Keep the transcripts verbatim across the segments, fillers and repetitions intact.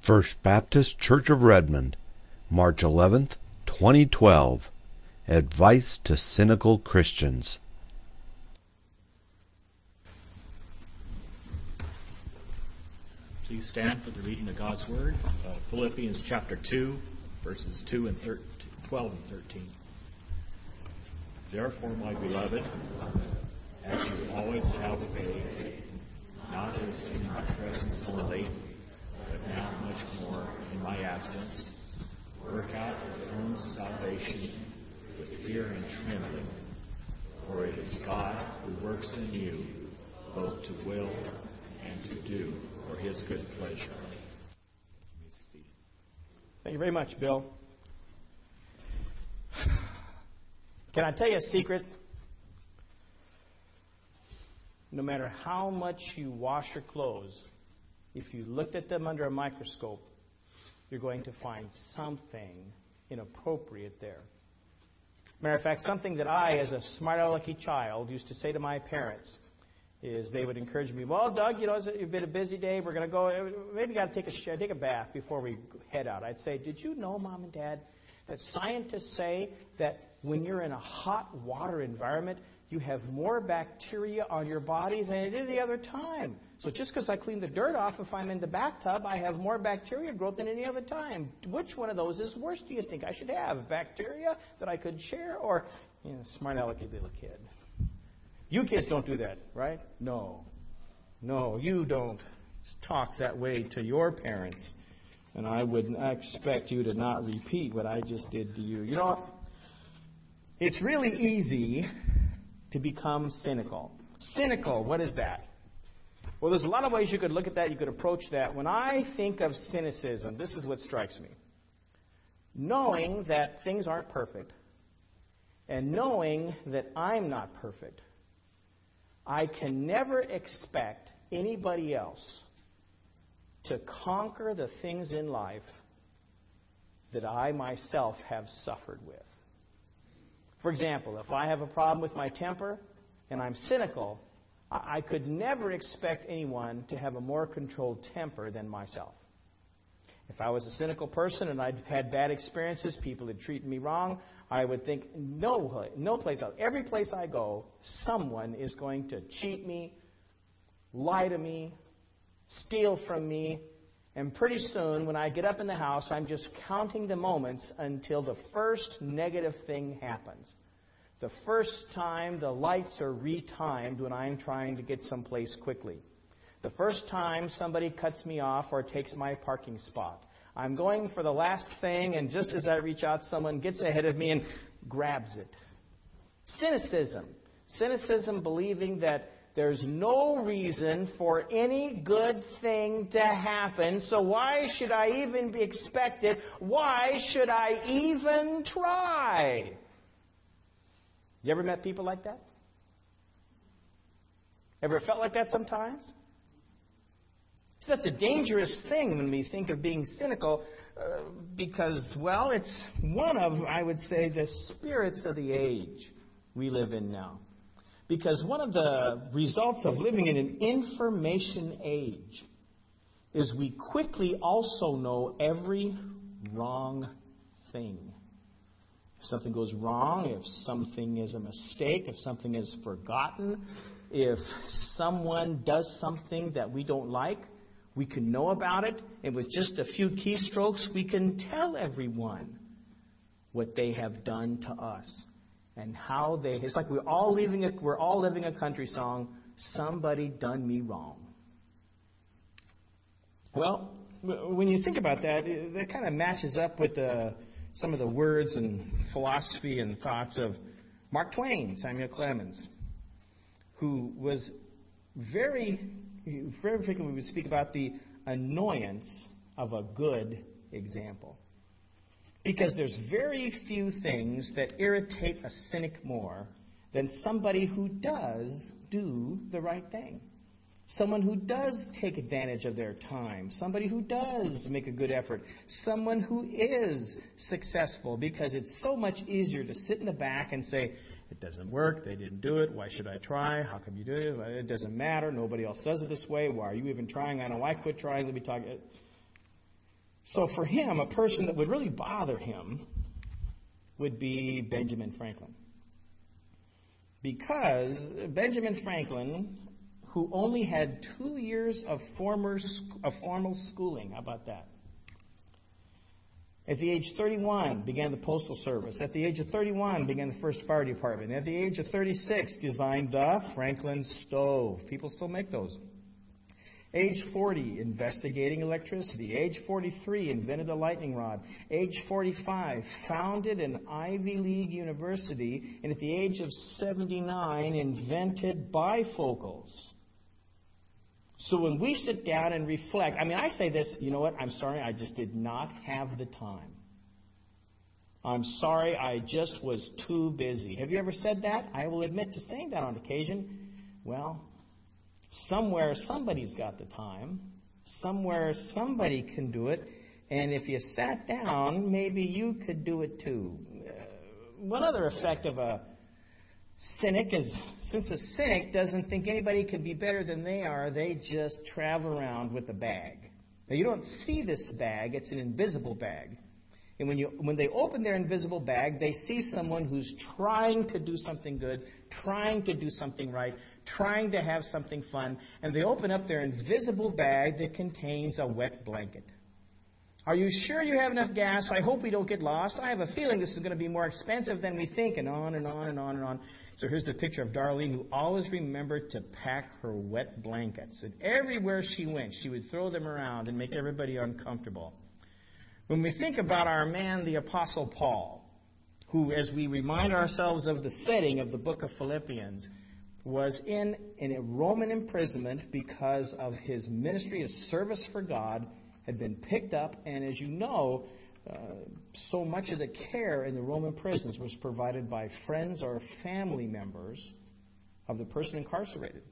First Baptist Church of Redmond, March eleventh, twenty twelve. Advice to Cynical Christians. Please stand for the reading of God's Word. Uh, Philippians chapter two, verses two and thirteen, twelve and thirteen. Therefore, my beloved, as you always have obeyed, not as in my presence only, but now much more in my absence, work out your own salvation with fear and trembling, for it is God who works in you both to will and to do for his good pleasure. Thank you very much, Bill. Can I tell you a secret? No matter how much you wash your clothes, if you looked at them under a microscope, you're going to find something inappropriate there. Matter of fact, something that I, as a smart-alecky child, used to say to my parents is they would encourage me, well, Doug, you know, it's been a busy day. We're going to go, maybe got to take a, sh- take a bath before we head out. I'd say, did you know, Mom and Dad, that scientists say that when you're in a hot water environment, you have more bacteria on your body than it is the other time. So just because I clean the dirt off, if I'm in the bathtub, I have more bacteria growth than any other time. Which one of those is worse, do you think I should have? Bacteria that I could share, or, you know, smart alecky little kid? You kids don't do that, right? No. No, you don't talk that way to your parents. And I would expect you to not repeat what I just did to you. You know, it's really easy to become cynical. Cynical, what is that? Well, there's a lot of ways you could look at that. You could approach that. When I think of cynicism, this is what strikes me. Knowing that things aren't perfect, and knowing that I'm not perfect, I can never expect anybody else to conquer the things in life that I myself have suffered with. For example, if I have a problem with my temper and I'm cynical, I could never expect anyone to have a more controlled temper than myself. If I was a cynical person and I'd had bad experiences, people had treated me wrong, I would think, no, no place else. Every place I go, someone is going to cheat me, lie to me, steal from me, and pretty soon, when I get up in the house, I'm just counting the moments until the first negative thing happens. The first time the lights are retimed when I'm trying to get someplace quickly. The first time somebody cuts me off or takes my parking spot. I'm going for the last thing, and just as I reach out, someone gets ahead of me and grabs it. Cynicism. Cynicism believing that there's no reason for any good thing to happen, so why should I even be expected? Why should I even try? You ever met people like that? Ever felt like that sometimes? So that's a dangerous thing when we think of being cynical uh, because, well, it's one of, I would say, the spirits of the age we live in now. Because one of the results of living in an information age is we quickly also know every wrong thing. If something goes wrong, if something is a mistake, if something is forgotten, if someone does something that we don't like, we can know about it, and with just a few keystrokes, we can tell everyone what they have done to us. And how they, it's like we're all living a, we're all living a country song, somebody done me wrong. Well, when you think about that, that kind of matches up with the, some of the words and philosophy and thoughts of Mark Twain, Samuel Clemens, who was very, very frequently would speak about the annoyance of a good example. Because there's very few things that irritate a cynic more than somebody who does do the right thing. Someone who does take advantage of their time. Somebody who does make a good effort. Someone who is successful, because it's so much easier to sit in the back and say, it doesn't work, they didn't do it, why should I try? How come you do it? It doesn't matter, nobody else does it this way. Why are you even trying? I know I quit trying, let me talk. So for him, a person that would really bother him would be Benjamin Franklin. Because Benjamin Franklin, who only had two years of, former, of formal schooling, how about that? At the age of thirty-one, began the Postal Service. At the age of thirty-one, began the first fire department. At the age of thirty-six, designed the Franklin stove. People still make those. Age forty, investigating electricity. Age forty-three, invented a lightning rod. Age forty-five, founded an Ivy League university. And at the age of seventy-nine, invented bifocals. So when we sit down and reflect, I mean, I say this, you know what, I'm sorry, I just did not have the time. I'm sorry, I just was too busy. Have you ever said that? I will admit to saying that on occasion. Well, somewhere somebody's got the time. Somewhere somebody can do it. And if you sat down, maybe you could do it too. Uh, one other effect of a cynic is, since a cynic doesn't think anybody can be better than they are, they just travel around with a bag. Now, you don't see this bag. It's an invisible bag. And when you when they open their invisible bag, they see someone who's trying to do something good, trying to do something right, trying to have something fun, and they open up their invisible bag that contains a wet blanket. Are you sure you have enough gas? I hope we don't get lost. I have a feeling this is going to be more expensive than we think, and on and on and on and on. So here's the picture of Darlene, who always remembered to pack her wet blankets. And everywhere she went, she would throw them around and make everybody uncomfortable. When we think about our man, the Apostle Paul, who, as we remind ourselves of the setting of the book of Philippians, was in, in a Roman imprisonment because of his ministry, his service for God, had been picked up, and as you know, uh, so much of the care in the Roman prisons was provided by friends or family members of the person incarcerated.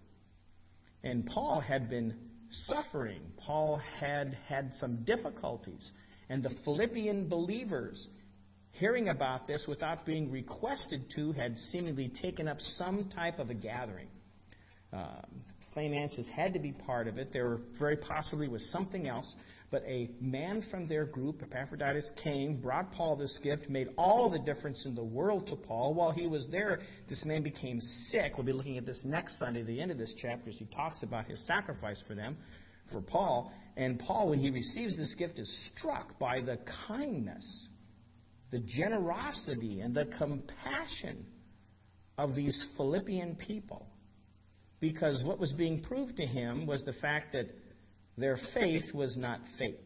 And Paul had been suffering. Paul had had some difficulties. And the Philippian believers, hearing about this without being requested to, had seemingly taken up some type of a gathering. Uh, finances had to be part of it. There very possibly was something else. But a man from their group, Epaphroditus, came, brought Paul this gift, made all the difference in the world to Paul. While he was there, this man became sick. We'll be looking at this next Sunday, the end of this chapter, as he talks about his sacrifice for them, for Paul. And Paul, when he receives this gift, is struck by the kindness, the generosity, and the compassion of these Philippian people. Because what was being proved to him was the fact that their faith was not fake.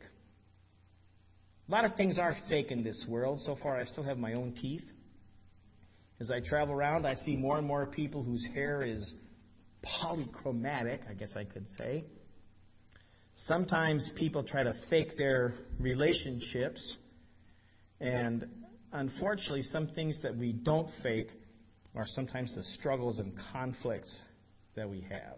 A lot of things are fake in this world. So far, I still have my own teeth. As I travel around, I see more and more people whose hair is polychromatic, I guess I could say. Sometimes people try to fake their relationships. And unfortunately, some things that we don't fake are sometimes the struggles and conflicts that we have.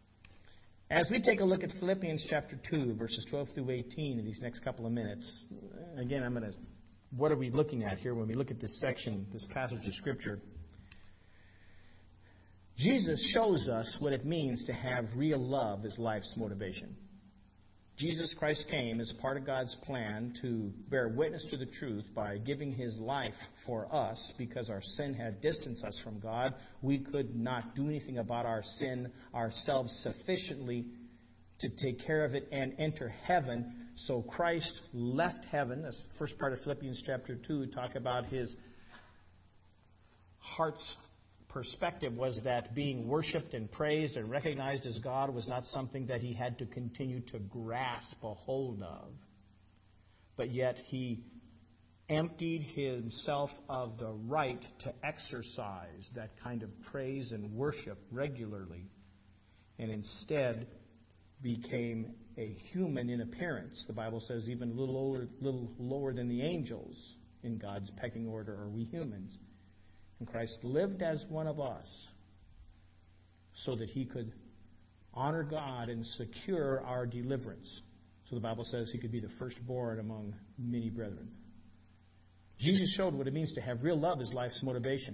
As we take a look at Philippians chapter two, verses twelve through eighteen in these next couple of minutes, again, I'm going to, what are we looking at here when we look at this section, this passage of Scripture? Jesus shows us what it means to have real love as life's motivation. Jesus Christ came as part of God's plan to bear witness to the truth by giving his life for us because our sin had distanced us from God. We could not do anything about our sin ourselves sufficiently to take care of it and enter heaven. So Christ left heaven. That's the first part of Philippians chapter two. Talk about his heart's perspective was that being worshipped and praised and recognized as God was not something that he had to continue to grasp a hold of. But yet he emptied himself of the right to exercise that kind of praise and worship regularly, and instead became a human in appearance. The Bible says even a little, older, little lower than the angels in God's pecking order are we humans. And Christ lived as one of us so that he could honor God and secure our deliverance. So the Bible says he could be the firstborn among many brethren. Jesus showed what it means to have real love as life's motivation.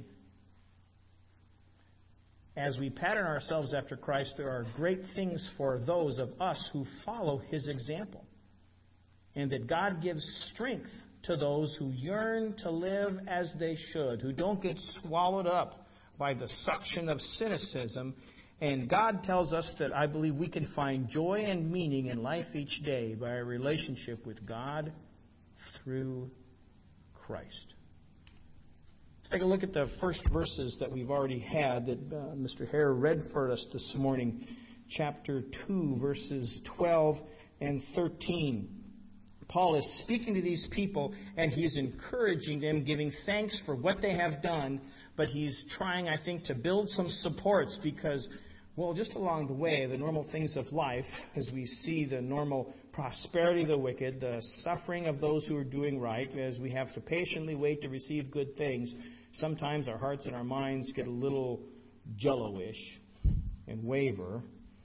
As we pattern ourselves after Christ, there are great things for those of us who follow his example. and that God gives strength to those who yearn to live as they should, who don't get swallowed up by the suction of cynicism. And God tells us that I believe we can find joy and meaning in life each day by a relationship with God through Christ. Let's take a look at the first verses that we've already had that uh, Mister Hare read for us this morning. Chapter two, verses twelve and thirteen. Paul is speaking to these people, and he's encouraging them, giving thanks for what they have done, but he's trying, I think, to build some supports because, well, just along the way, the normal things of life, as we see the normal prosperity of the wicked, the suffering of those who are doing right, as we have to patiently wait to receive good things, sometimes our hearts and our minds get a little jello-ish and waver.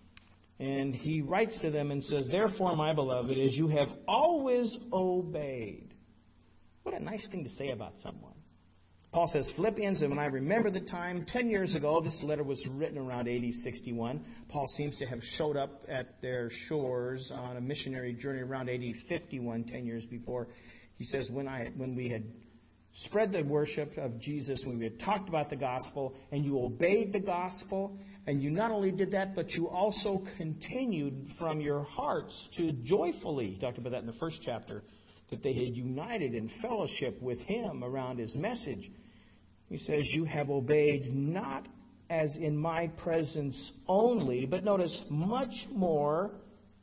And he writes to them and says, "Therefore, my beloved, as you have always obeyed." What a nice thing to say about someone. Paul says, Philippians, and when I remember the time, ten years ago, this letter was written around A D sixty-one. Paul seems to have showed up at their shores on a missionary journey around A D fifty-one, ten years before. He says, when I when we had spread the worship of Jesus, when we had talked about the gospel, and you obeyed the gospel, and you not only did that, but you also continued from your hearts to joyfully, he talked about that in the first chapter, that they had united in fellowship with him around his message. He says, you have obeyed not as in my presence only, but notice, much more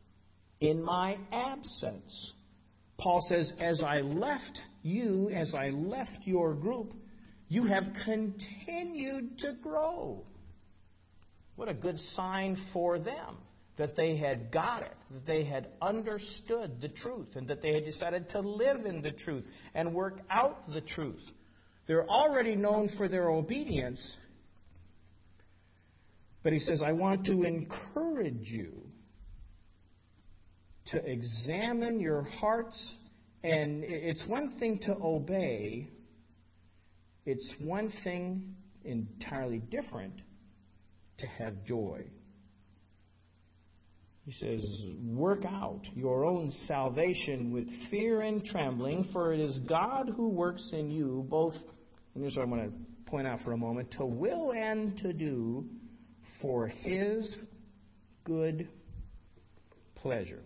in my absence. Paul says, as I left you, as I left your group, you have continued to grow. What a good sign for them that they had got it, that they had understood the truth, and that they had decided to live in the truth and work out the truth. They're already known for their obedience, but he says, I want to encourage you to examine your hearts. And it's one thing to obey. It's one thing entirely different to have joy. He says, work out your own salvation with fear and trembling, for it is God who works in you both, and here's what I want to point out for a moment, to will and to do for his good pleasure.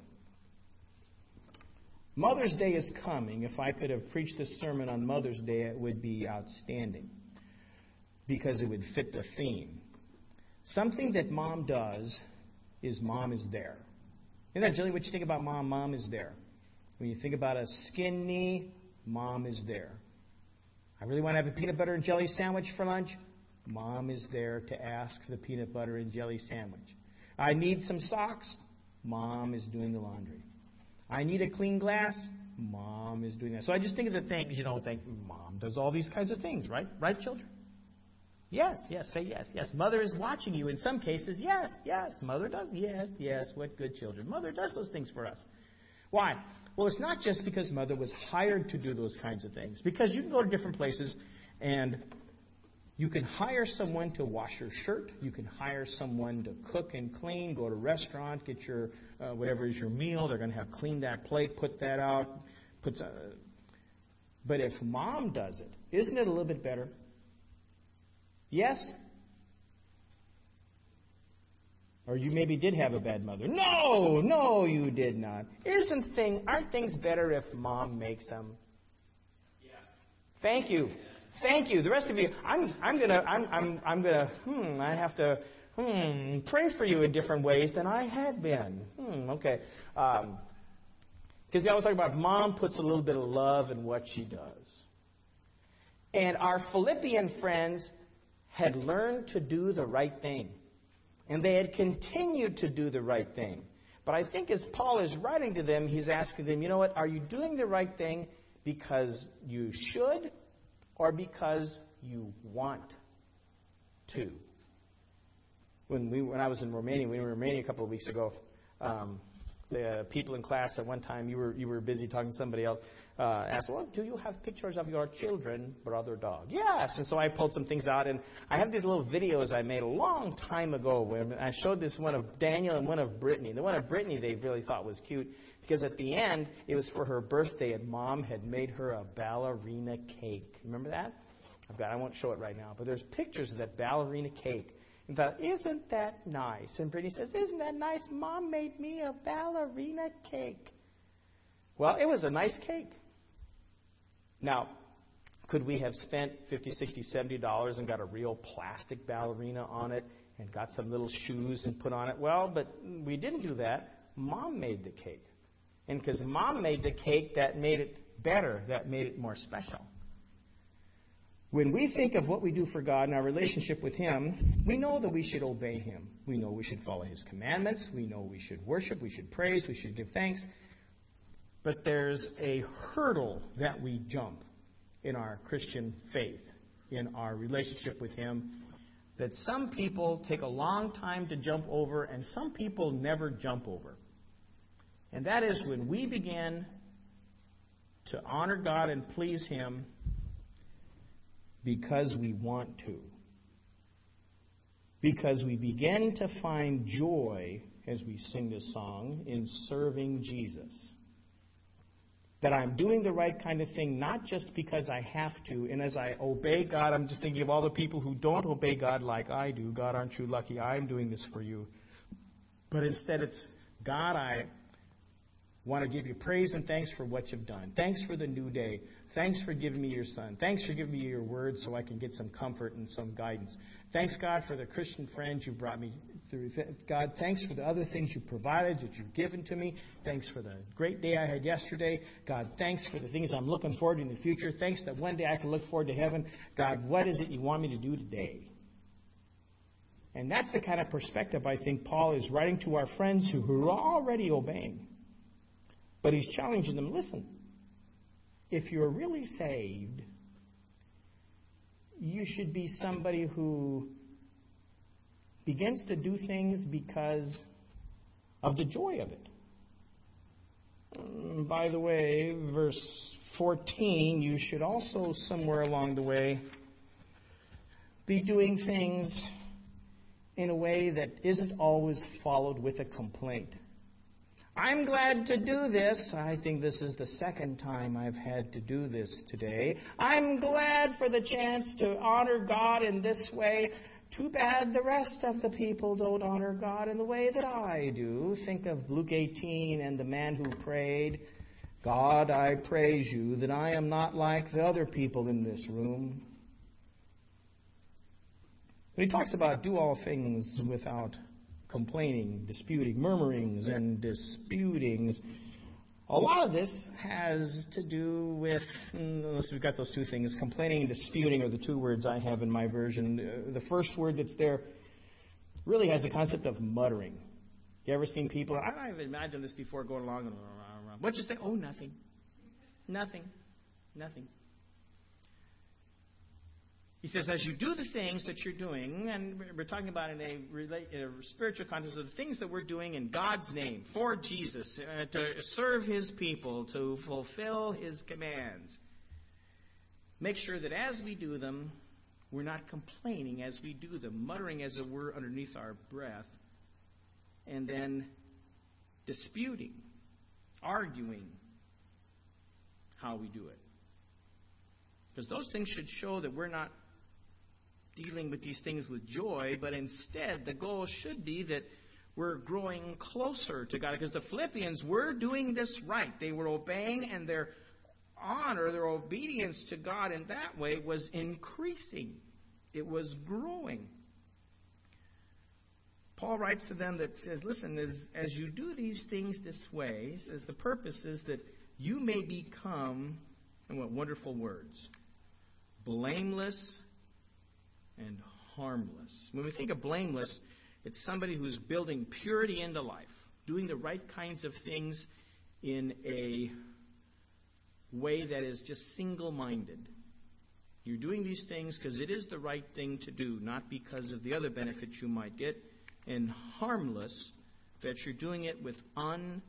Mother's Day is coming. If I could have preached this sermon on Mother's Day, it would be outstanding because it would fit the theme. Something that Mom does is Mom is there. Isn't that, Jillian, what you think about Mom? Mom is there. When you think about a skinny, Mom is there. I really want to have a peanut butter and jelly sandwich for lunch. Mom is there to ask for the peanut butter and jelly sandwich. I need some socks. Mom is doing the laundry. I need a clean glass. Mom is doing that. So I just think of the things, you know, think Mom does all these kinds of things, right? Right, children? Yes, yes, say yes, yes. Mother is watching you in some cases. Yes, yes. Mother does. Yes, yes. What good children. Mother does those things for us. Why? Well, it's not just because Mother was hired to do those kinds of things. Because you can go to different places and you can hire someone to wash your shirt. You can hire someone to cook and clean, go to a restaurant, get your, uh, whatever is your meal. They're going to have cleaned that plate, put that out. Puts, uh, but if Mom does it, isn't it a little bit better? Yes? Or you maybe did have a bad mother. No, no, you did not. Isn't thing, aren't things better if Mom makes them? Yes. Thank you. Thank you. The rest of you, I'm, I'm gonna, I'm, I'm, I'm gonna, hmm, I have to, hmm, pray for you in different ways than I had been. Hmm, okay. Um, because they always talk about Mom puts a little bit of love in what she does. And our Philippian friends had learned to do the right thing. And they had continued to do the right thing. But I think as Paul is writing to them, he's asking them, you know what, are you doing the right thing because you should or because you want to? When we, when I was in Romania, we were in Romania a couple of weeks ago, um, the people in class at one time, you were you were busy talking to somebody else, uh, asked, well, do you have pictures of your children, brother dog? Yes. And so I pulled some things out, and I have these little videos I made a long time ago where I showed this one of Daniel and one of Brittany. The one of Brittany they really thought was cute because at the end, it was for her birthday, and Mom had made her a ballerina cake. Remember that? I've got, I won't show it right now, but there's pictures of that ballerina cake. And thought, isn't that nice? And Brittany says, isn't that nice? Mom made me a ballerina cake. Well, it was a nice cake. Now, could we have spent fifty, sixty, seventy dollars and got a real plastic ballerina on it and got some little shoes and put on it? Well, but we didn't do that. Mom made the cake. And because Mom made the cake, that made it better. That made it more special. When we think of what we do for God and our relationship with Him, we know that we should obey Him. We know we should follow His commandments. We know we should worship. We should praise. We should give thanks. But there's a hurdle that we jump in our Christian faith, in our relationship with Him, that some people take a long time to jump over and some people never jump over. And that is when we begin to honor God and please Him because we want to. Because we begin to find joy, as we sing this song, in serving Jesus. That I'm doing the right kind of thing, not just because I have to. And as I obey God, I'm just thinking of all the people who don't obey God like I do. God, aren't you lucky? I'm doing this for you. But instead it's, God, I want to give you praise and thanks for what you've done. Thanks for the new day. Thanks for giving me your son. Thanks for giving me your word so I can get some comfort and some guidance. Thanks, God, for the Christian friends you brought me through. God, thanks for the other things you provided that you've given to me. Thanks for the great day I had yesterday. God, thanks for the things I'm looking forward to in the future. Thanks that one day I can look forward to heaven. God, what is it you want me to do today? And that's the kind of perspective I think Paul is writing to our friends who are already obeying. But he's challenging them, listen, if you're really saved, you should be somebody who begins to do things because of the joy of it. Um, by the way, verse fourteen, you should also somewhere along the way be doing things in a way that isn't always followed with a complaint. I'm glad to do this. I think this is the second time I've had to do this today. I'm glad for the chance to honor God in this way. Too bad the rest of the people don't honor God in the way that I do. Think of Luke eighteen and the man who prayed, God, I praise you that I am not like the other people in this room. But he talks about do all things without complaining, disputing, murmurings and disputings. A lot of this has to do with, unless we've got those two things, complaining and disputing are the two words I have in my version. The first word that's there really has the concept of muttering. You ever seen people, I've imagined this before, going along and around. What'd you say? Oh, nothing. Nothing. Nothing. He says, as you do the things that you're doing, and we're talking about in a, relate, in a spiritual context of the things that we're doing in God's name, for Jesus, uh, to serve His people, to fulfill His commands. Make sure that as we do them, we're not complaining as we do them, muttering as it were underneath our breath, and then disputing, arguing how we do it. Because those things should show that we're not dealing with these things with joy, but instead the goal should be that we're growing closer to God. Because the Philippians were doing this right. They were obeying, and their honor, their obedience to God in that way was increasing. It was growing. Paul writes to them that says, listen, as, as you do these things this way, says the purpose is that you may become, and what wonderful words, blameless and harmless. When we think of blameless, it's somebody who's building purity into life, doing the right kinds of things in a way that is just single-minded. You're doing these things because it is the right thing to do, not because of the other benefits you might get. And harmless, that you're doing it with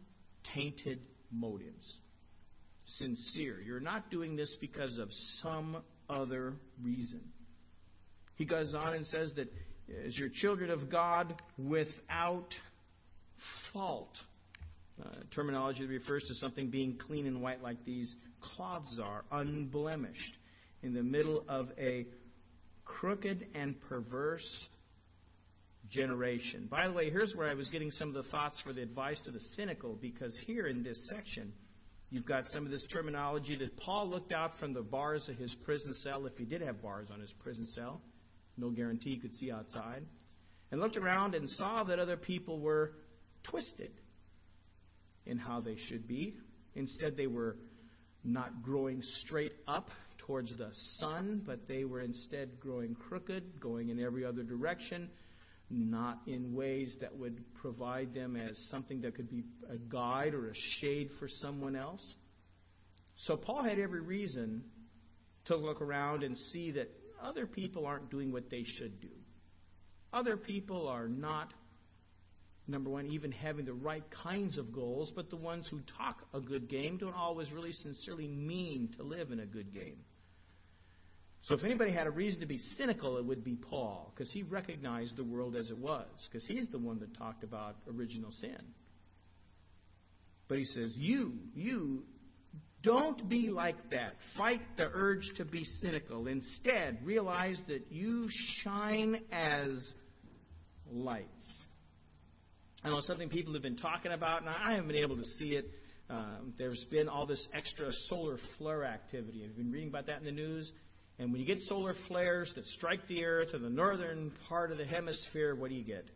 tainted motives. Sincere. You're not doing this because of some other reason. He goes on and says that as you're children of God without fault. Uh, terminology that refers to something being clean and white like these cloths are, unblemished, in the middle of a crooked and perverse generation. By the way, here's where I was getting some of the thoughts for the advice to the cynical, because here in this section, you've got some of this terminology that Paul looked out from the bars of his prison cell, if he did have bars on his prison cell, no guarantee he could see outside, and looked around and saw that other people were twisted in how they should be. Instead, they were not growing straight up towards the sun, but they were instead growing crooked, going in every other direction, not in ways that would provide them as something that could be a guide or a shade for someone else. So Paul had every reason to look around and see that other people aren't doing what they should do. Other people are not, number one, even having the right kinds of goals, but the ones who talk a good game don't always really sincerely mean to live in a good game. So if anybody had a reason to be cynical, it would be Paul, because he recognized the world as it was, because he's the one that talked about original sin. But he says, you, you, don't be like that. Fight the urge to be cynical. Instead, realize that you shine as lights. I know something people have been talking about, and I haven't been able to see it. Um, there's been all this extra solar flare activity. I've been reading about that in the news. And when you get solar flares that strike the earth in the northern part of the hemisphere, what do you get?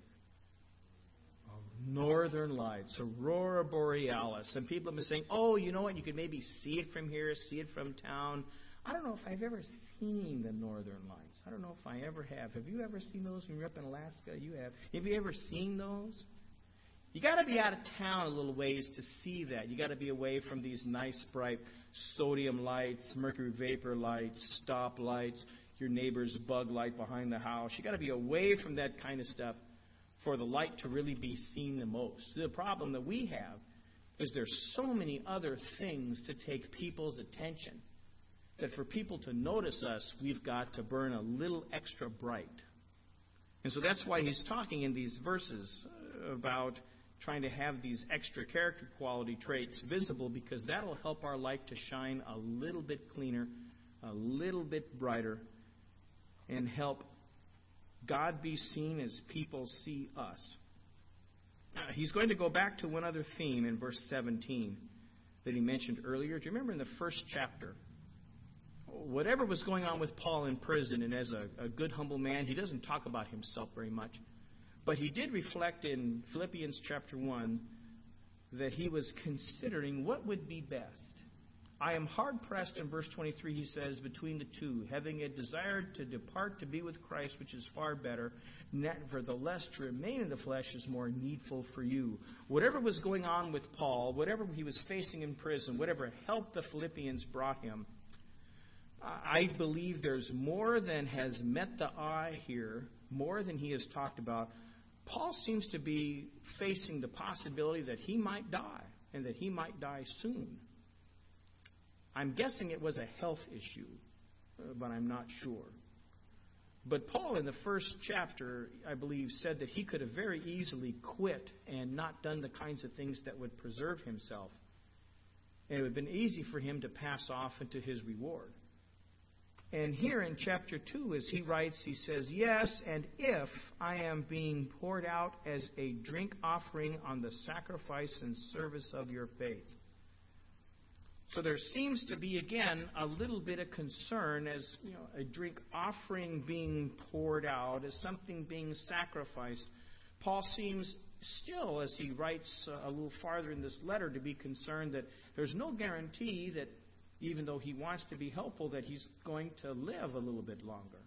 Northern lights, aurora borealis. And people have been saying, oh, you know what, you could maybe see it from here, see it from town. I don't know if I've ever seen the northern lights. I don't know if I ever have. Have you ever seen those when you're up in Alaska? You have. Have you ever seen those? You got to be out of town a little ways to see that. You got to be away from these nice, bright sodium lights, mercury vapor lights, stop lights, your neighbor's bug light behind the house. You got to be away from that kind of stuff for the light to really be seen the most. The problem that we have is there's so many other things to take people's attention that for people to notice us, we've got to burn a little extra bright. And so that's why he's talking in these verses about trying to have these extra character quality traits visible, because that'll help our light to shine a little bit cleaner, a little bit brighter, and help God be seen as people see us. Now, he's going to go back to one other theme in verse seventeen that he mentioned earlier. Do you remember in the first chapter, whatever was going on with Paul in prison, and as a, a good, humble man, he doesn't talk about himself very much. But he did reflect in Philippians chapter one that he was considering what would be best. I am hard-pressed, in verse twenty-three, he says, between the two, having a desire to depart to be with Christ, which is far better. Nevertheless, to remain in the flesh is more needful for you. Whatever was going on with Paul, whatever he was facing in prison, whatever help the Philippians brought him, I believe there's more than has met the eye here, more than he has talked about. Paul seems to be facing the possibility that he might die, and that he might die soon. I'm guessing it was a health issue, but I'm not sure. But Paul, in the first chapter, I believe, said that he could have very easily quit and not done the kinds of things that would preserve himself. And it would have been easy for him to pass off into his reward. And here in chapter two, as he writes, he says, yes, and if I am being poured out as a drink offering on the sacrifice and service of your faith. So there seems to be, again, a little bit of concern as, you know, a drink offering being poured out, as something being sacrificed. Paul seems still, as he writes a little farther in this letter, to be concerned that there's no guarantee that, even though he wants to be helpful, that he's going to live a little bit longer.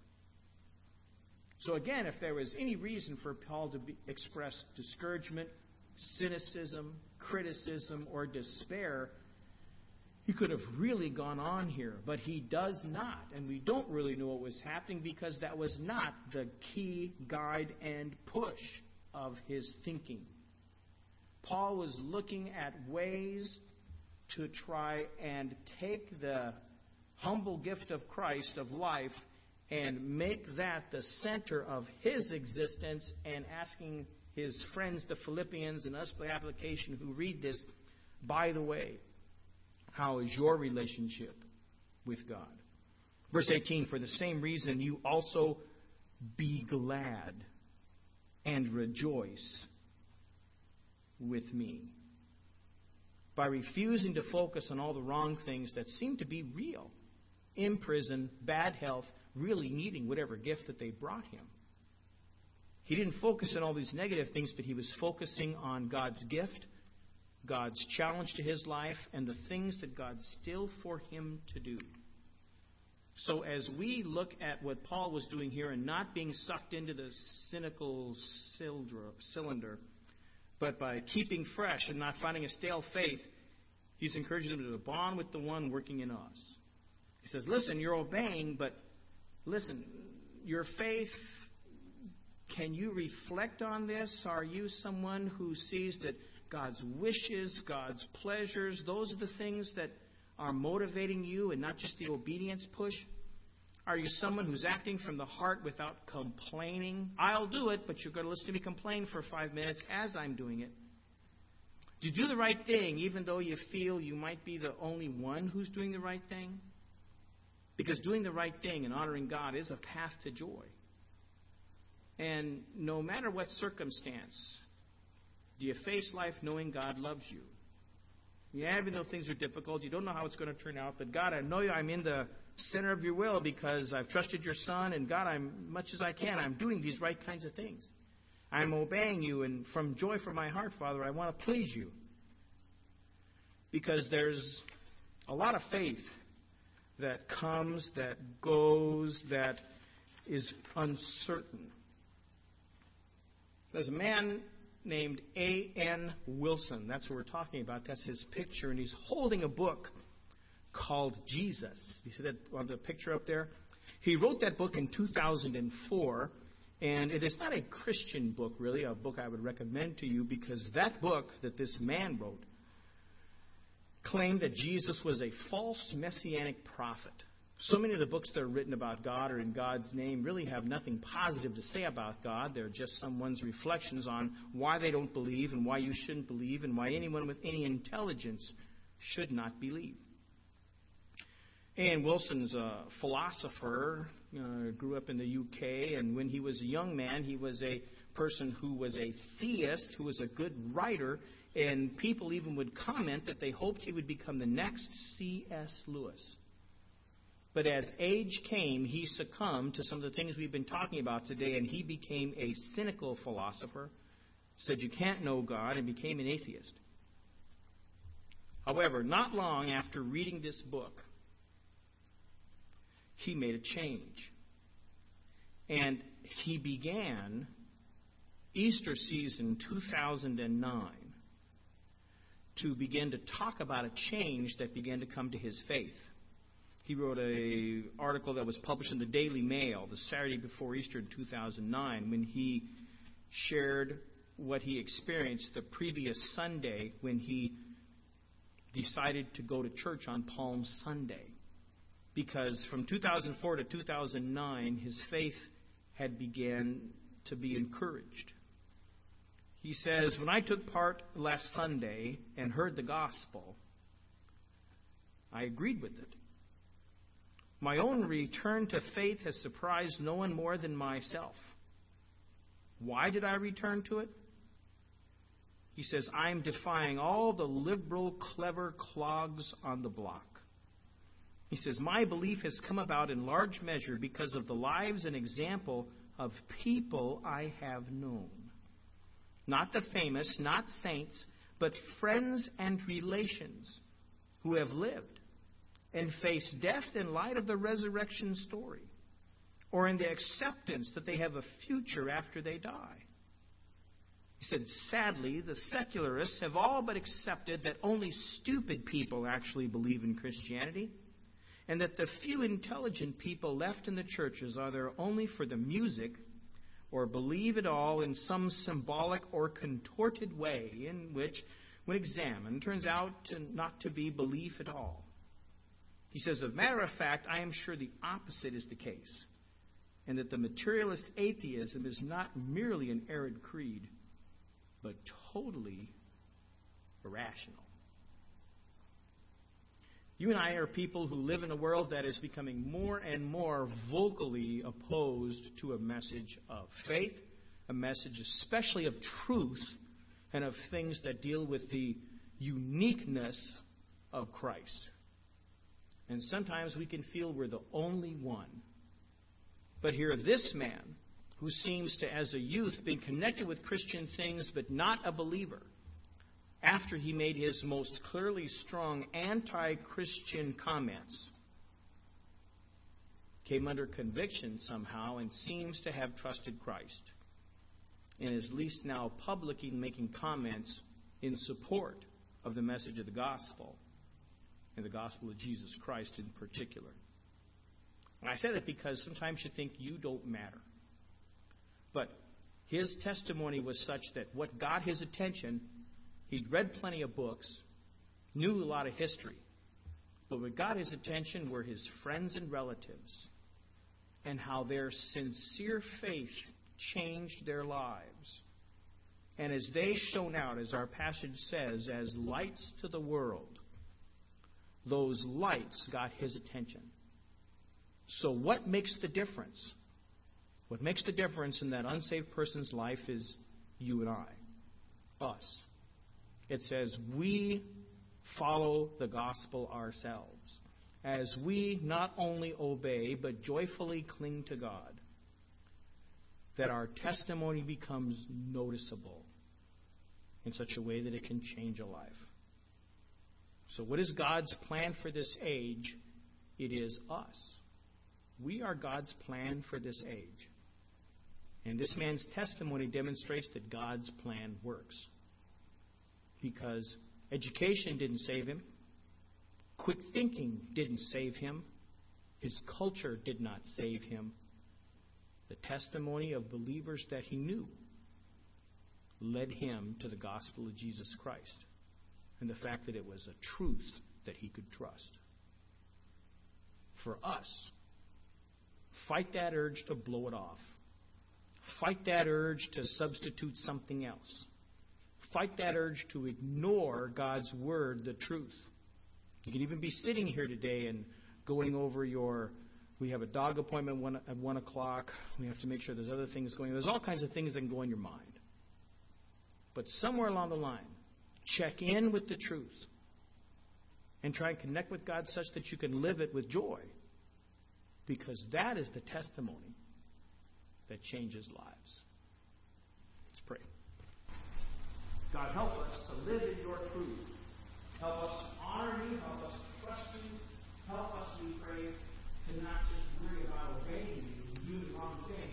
So again, if there was any reason for Paul to be, express discouragement, cynicism, criticism, or despair, he could have really gone on here, but he does not. And we don't really know what was happening, because that was not the key guide and push of his thinking. Paul was looking at ways to try and take the humble gift of Christ, of life, and make that the center of his existence, and asking his friends, the Philippians, and us by application who read this, by the way, how is your relationship with God? Verse eighteen, for the same reason you also be glad and rejoice with me. By refusing to focus on all the wrong things that seem to be real, in prison, bad health, really needing whatever gift that they brought him. He didn't focus on all these negative things, but he was focusing on God's gift, God's challenge to his life, and the things that God's still for him to do. So as we look at what Paul was doing here and not being sucked into the cynical cylinder, but by keeping fresh and not finding a stale faith, he's encouraging them to bond with the one working in us. He says, listen, you're obeying, but listen, your faith, can you reflect on this? Are you someone who sees that God's wishes, God's pleasures, those are the things that are motivating you and not just the obedience push? Are you someone who's acting from the heart without complaining? I'll do it, but you're going to listen to me complain for five minutes as I'm doing it. Do you do the right thing even though you feel you might be the only one who's doing the right thing? Because doing the right thing and honoring God is a path to joy. And no matter what circumstance, do you face life knowing God loves you? Yeah, even though things are difficult, you don't know how it's going to turn out, but God, I know I'm in the center of your will because I've trusted your Son, and God, I'm much as I can, I'm doing these right kinds of things. I'm obeying you, and from joy from my heart, Father, I want to please you. Because there's a lot of faith that comes, that goes, that is uncertain. There's a man named A N Wilson. That's what we're talking about. That's his picture. And he's holding a book called Jesus. You see that on the picture up there? He wrote that book in two thousand four. And it is not a Christian book, really, a book I would recommend to you, because that book that this man wrote claimed that Jesus was a false messianic prophet. So many of the books that are written about God or in God's name really have nothing positive to say about God. They're just someone's reflections on why they don't believe and why you shouldn't believe and why anyone with any intelligence should not believe. A N Wilson's a philosopher, uh, grew up in the U K, and when he was a young man, he was a person who was a theist, who was a good writer, and people even would comment that they hoped he would become the next C S Lewis. But as age came, he succumbed to some of the things we've been talking about today, and he became a cynical philosopher, said you can't know God, and became an atheist. However, not long after reading this book, he made a change. And he began Easter season two thousand nine to begin to talk about a change that began to come to his faith. He wrote an article that was published in the Daily Mail the Saturday before Easter in two thousand nine when he shared what he experienced the previous Sunday when he decided to go to church on Palm Sunday. Because from two thousand four to two thousand nine, his faith had begun to be encouraged. He says, when I took part last Sunday and heard the gospel, I agreed with it. My own return to faith has surprised no one more than myself. Why did I return to it? He says, I'm defying all the liberal, clever clogs on the block. He says, my belief has come about in large measure because of the lives and example of people I have known. Not the famous, not saints, but friends and relations who have lived and faced death in light of the resurrection story, or in the acceptance that they have a future after they die. He said, sadly, the secularists have all but accepted that only stupid people actually believe in Christianity, and that the few intelligent people left in the churches are there only for the music or believe it all in some symbolic or contorted way in which, when examined, turns out to not to be belief at all. He says, as a matter of fact, I am sure the opposite is the case, and that the materialist atheism is not merely an arid creed, but totally irrational. You and I are people who live in a world that is becoming more and more vocally opposed to a message of faith, a message especially of truth, and of things that deal with the uniqueness of Christ. And sometimes we can feel we're the only one. But here, this man, who seems to, as a youth, been connected with Christian things but not a believer, after he made his most clearly strong anti-Christian comments, came under conviction somehow and seems to have trusted Christ, and is at least now publicly making comments in support of the message of the gospel, and the gospel of Jesus Christ in particular. And I say that because sometimes you think you don't matter. But his testimony was such that what got his attention, he'd read plenty of books, knew a lot of history, but what got his attention were his friends and relatives and how their sincere faith changed their lives. And as they shone out, as our passage says, as lights to the world, those lights got his attention. So what makes the difference? What makes the difference in that unsaved person's life is you and I, us. It says we follow the gospel ourselves as we not only obey but joyfully cling to God, that our testimony becomes noticeable in such a way that it can change a life. So what is God's plan for this age? It is us. We are God's plan for this age. And this man's testimony demonstrates that God's plan works. Because education didn't save him. Quick thinking didn't save him. His culture did not save him. The testimony of believers that he knew led him to the gospel of Jesus Christ and the fact that it was a truth that he could trust. For us, fight that urge to blow it off. Fight that urge to substitute something else. Fight that urge to ignore God's word, the truth. You can even be sitting here today and going over your, we have a dog appointment one, at one o'clock. We have to make sure there's other things going on. There's all kinds of things that can go in your mind. But somewhere along the line, check in with the truth and try and connect with God such that you can live it with joy. Because that is the testimony that changes lives. Let's pray. God, help us to live in your truth. Help us to honor you. Help us to trust you. Help us, we pray, to not just worry about obeying you and doing the wrong thing,